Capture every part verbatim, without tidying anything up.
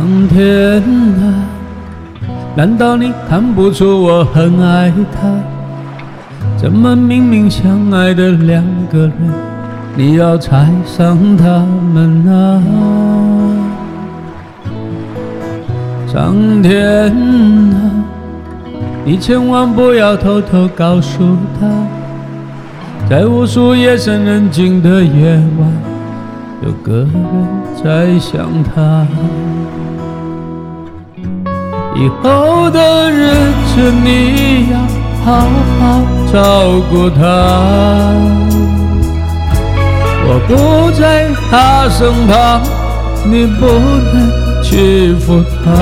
天啊，难道你看不出我很爱他？怎么明明相爱的两个人，你要拆散他们啊？上天啊，你千万不要偷偷告诉他，在无数夜深人静的夜晚，有个人在想他。以后的日子你要好好照顾他，我不在他身旁，你不能欺负他，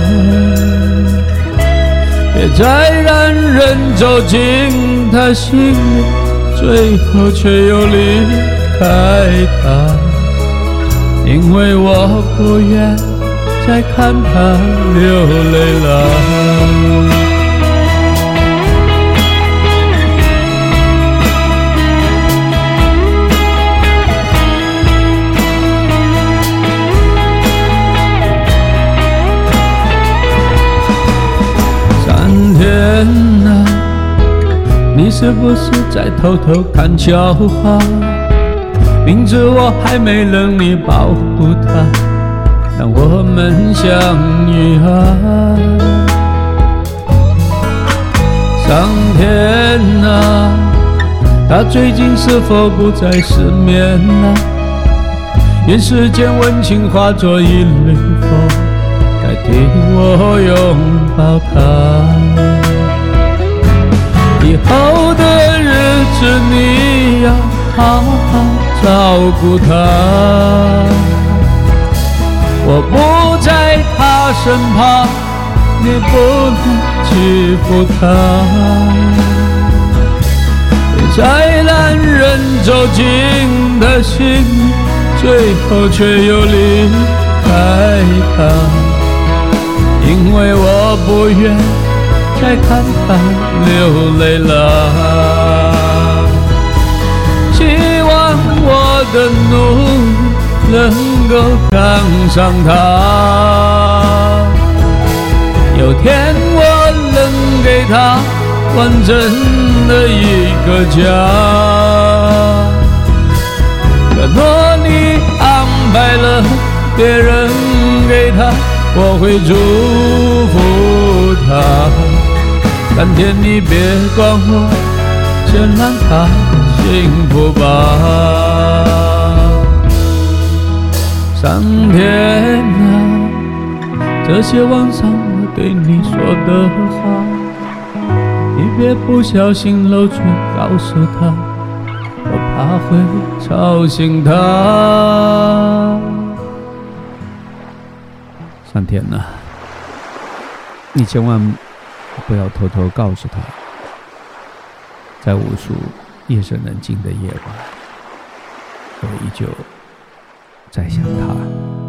别再让人走进他心里，最后却又离开他，因为我不愿再看他流泪了。上天啊，你是不是在偷偷看笑话？明知我还没能力保护他，让我们相遇啊！上天啊，他最近是否不再失眠啊？愿世间温情化作一缕风，代替我拥抱他。以后的日子你要好好照顾他，我不在他身旁，你不能欺负他，别再让人走进他心里，最后却又离开他，因为我不愿再看他流泪了。希望我的努力能够赶上他，有天我能给他完整的一个家。可若你安排了别人给他，我会祝福他，但天你别管我，先让他幸福吧。上天啊，这些晚上我对你说的话，你别不小心漏去告诉他，我怕会吵醒他。上天啊，你千万不要偷偷告诉他，在无数夜深人静的夜晚，我依旧在想他。